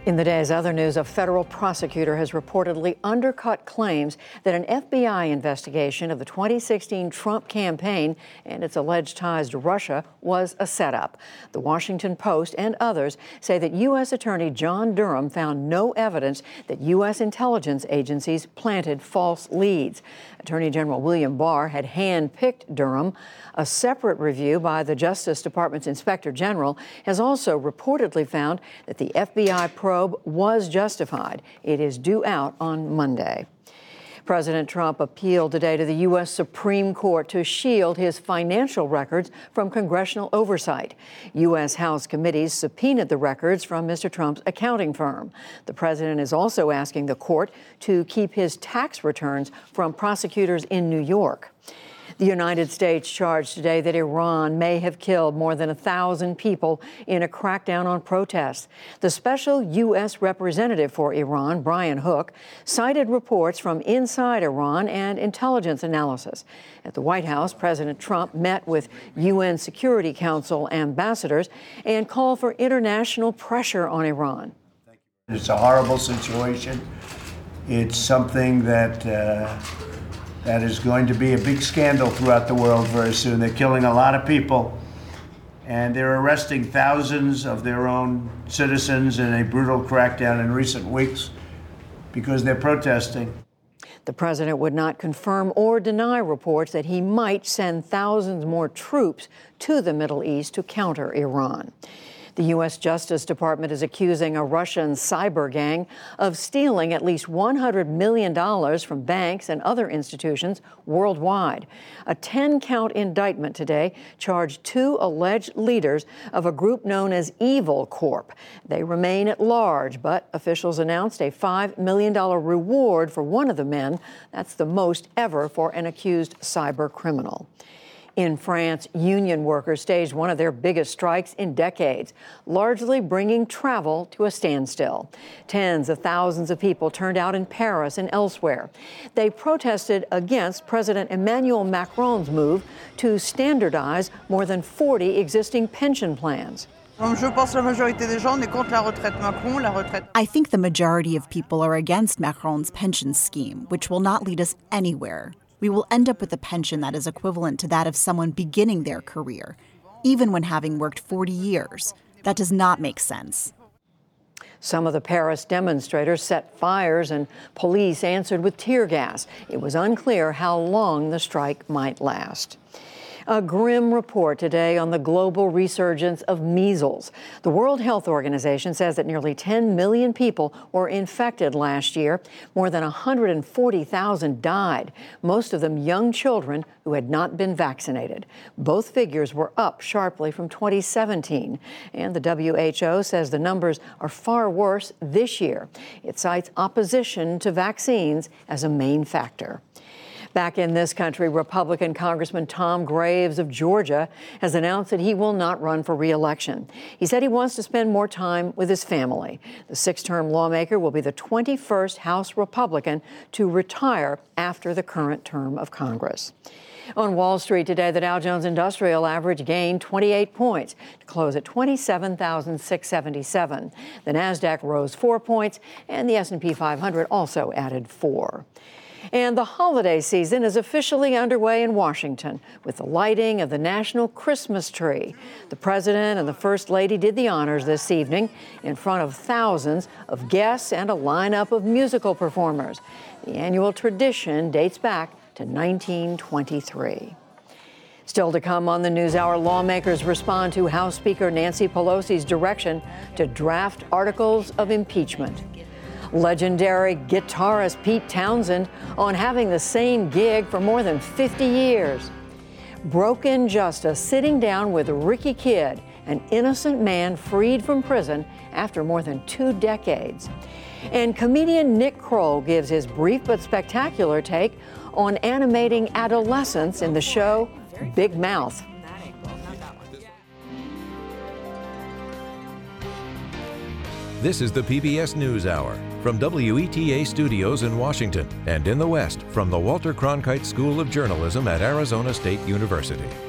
In the day's other news, a federal prosecutor has reportedly undercut claims that an FBI investigation of the 2016 Trump campaign and its alleged ties to Russia was a setup. The Washington Post and others say that U.S. Attorney John Durham found no evidence that U.S. intelligence agencies planted false leads. Attorney General William Barr had handpicked Durham. A separate review by the Justice Department's Inspector General has also reportedly found that the FBI probe was justified. It is due out on Monday. President Trump appealed today to the U.S. Supreme Court to shield his financial records from congressional oversight. U.S. House committees subpoenaed the records from Mr. Trump's accounting firm. The president is also asking the court to keep his tax returns from prosecutors in New York. The United States charged today that Iran may have killed more than 1,000 people in a crackdown on protests. The special U.S. representative for Iran, Brian Hook, cited reports from inside Iran and intelligence analysis. At the White House, President Trump met with UN Security Council ambassadors and called for international pressure on Iran. It's a horrible situation. It's something that is going to be a big scandal throughout the world very soon. They're killing a lot of people, and they're arresting thousands of their own citizens in a brutal crackdown in recent weeks because they're protesting. The president would not confirm or deny reports that he might send thousands more troops to the Middle East to counter Iran. The U.S. Justice Department is accusing a Russian cyber gang of stealing at least $100 million from banks and other institutions worldwide. A 10-count indictment today charged 2 alleged leaders of a group known as Evil Corp. They remain at large, but officials announced a $5 million reward for one of the men. That's the most ever for an accused cyber criminal. In France, union workers staged one of their biggest strikes in decades, largely bringing travel to a standstill. Tens of thousands of people turned out in Paris and elsewhere. They protested against President Emmanuel Macron's move to standardize more than 40 existing pension plans. I think the majority of people are against Macron's pension scheme, which will not lead us anywhere. We will end up with a pension that is equivalent to that of someone beginning their career, even when having worked 40 years. That does not make sense. Some of the Paris demonstrators set fires and police answered with tear gas. It was unclear how long the strike might last. A grim report today on the global resurgence of measles. The World Health Organization says that nearly 10 million people were infected last year. More than 140,000 died, most of them young children who had not been vaccinated. Both figures were up sharply from 2017, and the WHO says the numbers are far worse this year. It cites opposition to vaccines as a main factor. Back in this country, Republican Congressman Tom Graves of Georgia has announced that he will not run for re-election. He said he wants to spend more time with his family. The 6-term lawmaker will be the 21st House Republican to retire after the current term of Congress. On Wall Street today, the Dow Jones Industrial Average gained 28 points to close at 27,677. The Nasdaq rose 4 points, and the S&P 500 also added 4. And the holiday season is officially underway in Washington with the lighting of the national Christmas tree. The president and the first lady did the honors this evening in front of thousands of guests and a lineup of musical performers. The annual tradition dates back to 1923. Still to come on the NewsHour, lawmakers respond to House Speaker Nancy Pelosi's direction to draft articles of impeachment. Legendary guitarist Pete Townsend on having the same gig for more than 50 years. Broken Justice sitting down with Ricky Kidd, an innocent man freed from prison after more than 2 decades. And comedian Nick Kroll gives his brief but spectacular take on animating adolescence in the show Big Mouth. This is the PBS NewsHour from WETA Studios in Washington and in the West from the Walter Cronkite School of Journalism at Arizona State University.